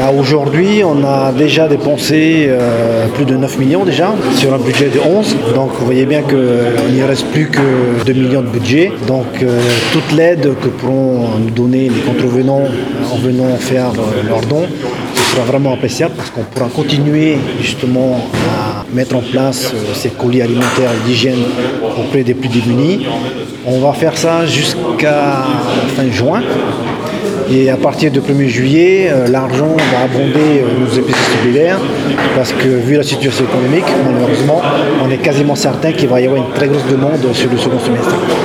Aujourd'hui, on a déjà dépensé plus de 9 millions déjà sur un budget de 11. Donc vous voyez bien qu'il ne reste plus que 2 millions de budget. Donc toute l'aide que pourront nous donner les contrevenants en venant faire leurs dons, ce sera vraiment appréciable parce qu'on pourra continuer justement à mettre en place ces colis alimentaires d'hygiène auprès des plus démunis. On va faire ça jusqu'à fin juin. Et à partir du 1er juillet, l'argent va abonder nos épiceries solidaires parce que vu la situation économique, malheureusement, on est quasiment certain qu'il va y avoir une très grosse demande sur le second semestre.